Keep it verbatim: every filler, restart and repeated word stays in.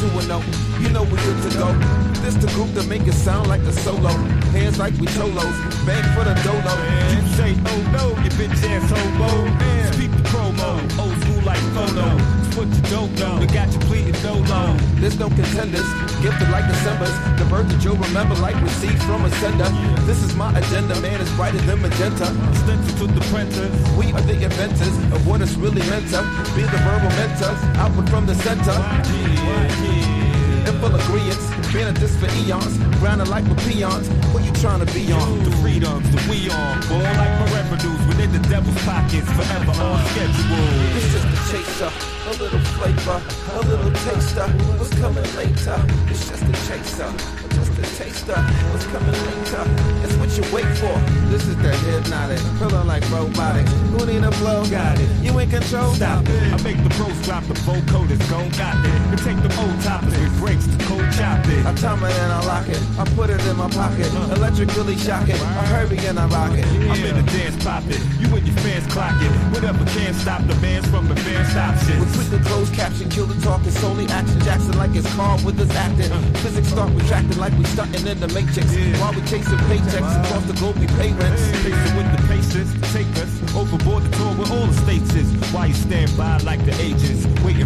two and oh. You know we good to go. This the group that make it sound like a solo. Hands like we cholos, bang for the dolo. You say, oh no, you bitch ass hobo. Speak the promo, old school like photo. It's what you don't know, they got you pleading dolo. There's no contenders, gifted like December's. The bird that you'll remember like received from a sender. This is my agenda, man, it's brighter than magenta. Stencil to the printers. We are the inventors of what it's really meant to be, the verbal mentors, outward from the center. Yeah, yeah. In full agreeance, been at this for eons, grounded like with peons. What you trying to be on? The freedoms that we on, boy, like my revenues within the devil's pockets, forever on schedule. It's just a chaser, a little flavor, a little taster. What's coming later? It's just a chaser, just a taster. What's coming later? It's what you wait for. This is the hypnotic, feeling like robotic. Who need a flow? Got it. You in control? Stop it. I make the pros drop the vocoders, gon' got it. And take the old toppers with breaks to cold chop it. I time it and I lock it. I put it in my pocket. Electric really shocking. I hurry and I rock it. I'm in the dance poppin'. You and your fans clockin'. Whatever can stop the bands from the fan stop shit. We quick the closed caption, kill the talk. It's only action Jackson like it's carved with us acting. Physics start retracting like we stunting in the matrix. While we chasing paychecks across the globe, we pay rents. Pacing with the paces, take us overboard the tour where all the states is. Why you stand by like the agents, waiting